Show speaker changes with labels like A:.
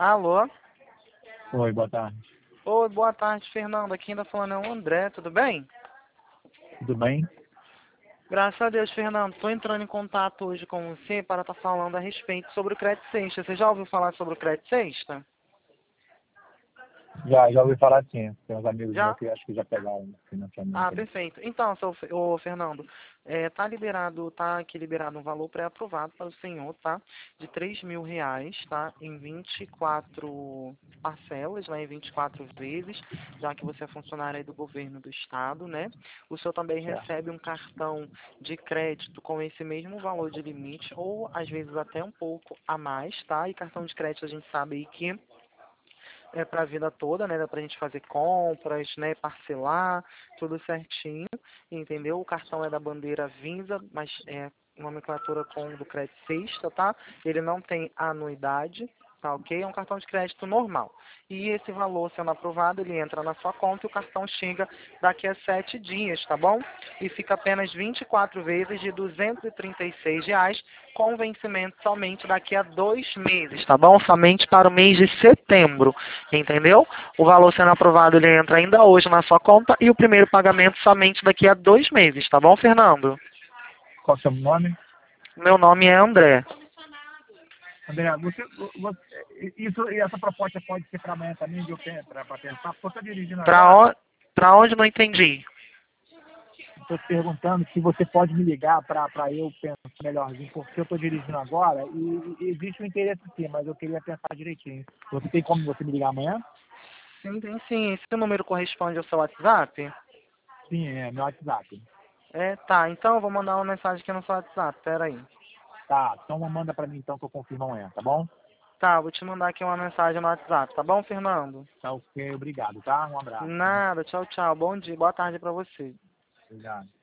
A: Alô?
B: Oi, boa tarde.
A: Oi, boa tarde, Fernando. Aqui ainda falando é o André, tudo bem?
B: Tudo bem?
A: Graças a Deus, Fernando. Estou entrando em contato hoje com você para estar falando a respeito sobre o Crédito Sexta. Você já ouviu falar sobre o Crédito Sexta?
B: Já ouvi falar sim. Tem uns amigos meus
A: Já?
B: que acho que já pegaram
A: Ah,
B: financiamento aí.
A: perfeito. Então, ô, Fernando, tá aqui liberado um valor pré-aprovado para o senhor, tá? De R$ 3.000, tá? Em 24 parcelas, né? Em 24 vezes, já que você é funcionário aí do governo do estado, né? O senhor também
B: Certo.
A: recebe um cartão de crédito com esse mesmo valor de limite, ou às vezes até um pouco a mais, tá? E cartão de crédito a gente sabe aí que é para a vida toda, né? Dá pra gente fazer compras, né? Parcelar, tudo certinho, entendeu? O cartão é da bandeira Visa, mas é nomenclatura com do crédito sexta, tá? Ele não tem anuidade, tá ok? É um cartão de crédito normal. E esse valor sendo aprovado, ele entra na sua conta e o cartão chega daqui a 7 dias, tá bom? E fica apenas 24 vezes de R$ 236, com vencimento somente daqui a 2 meses, tá bom? Somente para o mês de setembro, entendeu? O valor sendo aprovado, ele entra ainda hoje na sua conta e o primeiro pagamento somente daqui a 2 meses, tá bom, Fernando?
B: Qual é o seu nome?
A: Meu nome é André.
B: André, essa proposta pode ser para amanhã também, para pensar, porque eu estou dirigindo
A: Pra,
B: agora,
A: on... pra onde não entendi?
B: estou te perguntando se você pode me ligar para eu pensar melhorzinho, porque eu estou dirigindo agora e existe um interesse sim, mas eu queria pensar direitinho. Você tem como você me ligar amanhã?
A: Sim, tem sim. Esse número corresponde ao seu WhatsApp?
B: Sim, é meu WhatsApp.
A: É, tá. Então eu vou mandar uma mensagem aqui no seu WhatsApp. Pera aí.
B: Tá, então manda para mim então que eu confirmo amanhã, tá bom?
A: Tá, vou te mandar aqui uma mensagem no WhatsApp, tá bom, Fernando?
B: Tá ok, obrigado, tá? Um abraço, tá?
A: Nada. Tchau, tchau. Bom dia, boa tarde pra você.
B: Obrigado.